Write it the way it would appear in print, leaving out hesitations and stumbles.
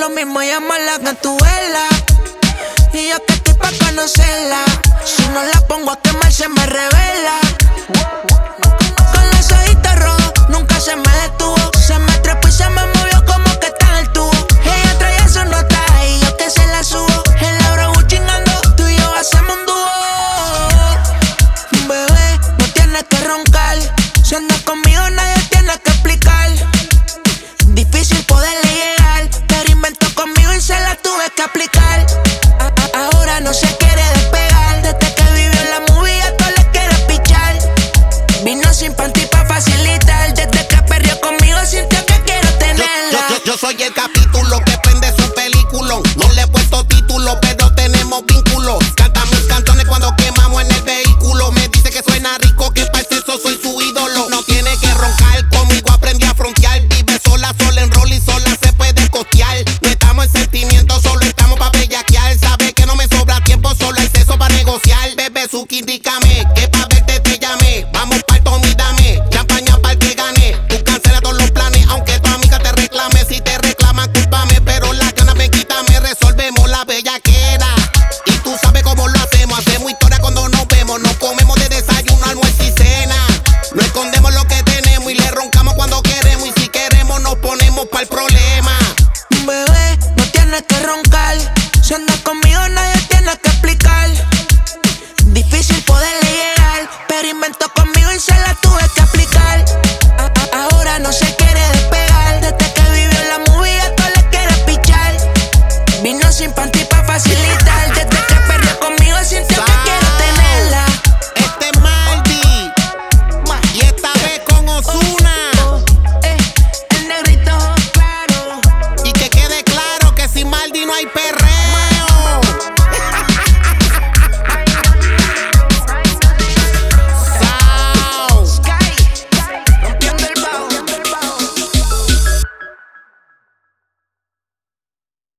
lo mismo llamarla Gatúbela. Y yo que estoy pa' conocerla. Si no la pongo a quemar se me revela. Con los ojitos rojos, nunca se me detuvo. Se me trepó y se me movió como que está en el tubo. Ella traía su nota y yo que se la subo. En la Bravo chingando, tú y yo hacemos un dúo. Bebé, no tienes que roncar. Si andas conmigo nadie tiene que explicar. Difícil poderle llegar, pero inventó conmigo y se la tuve que aplicar. Ahora no se quiere despegar. Desde que vivió en la movie a todos les quiere pichar. Vino sin panty pa' facilitar. Desde que perdió conmigo sintió que quiero tenerla. Yo soy el capítulo que prende su película. No le he puesto título, pero tenemos vínculo. Cantamos canciones cuando quemamos en el vehículo. Me dice que suena rico, que para eso soy su ídolo. No tiene que roncar, conmigo aprendí a frontear. Vive sola, sola en rol y sola se puede costear. No estamos en sentimientos, solo estamos pa' bellaquear. Sabe que no me sobra tiempo, solo hay sexo para negociar. Bebé, Suki, indícame que pa' verte te llamé. Vamos pa'l Tommy, dame champaña pa'l que gane. Tú cancela todos los planes, aunque tu amiga te reclame. Si te reclaman, cúlpame, pero la gana me quítame. Resolvemos la bellaquera y tú sabes cómo lo hacemos. Hacemos historia cuando nos vemos. Nos comemos de desayuno, almuerzo y cena. No escondemos lo que tenemos y le roncamos cuando queremos. Y si queremos nos ponemos pa'l problema. Bebé, no tienes que roncar. Si andas conmigo nadie tiene que explicar. Difícil poderle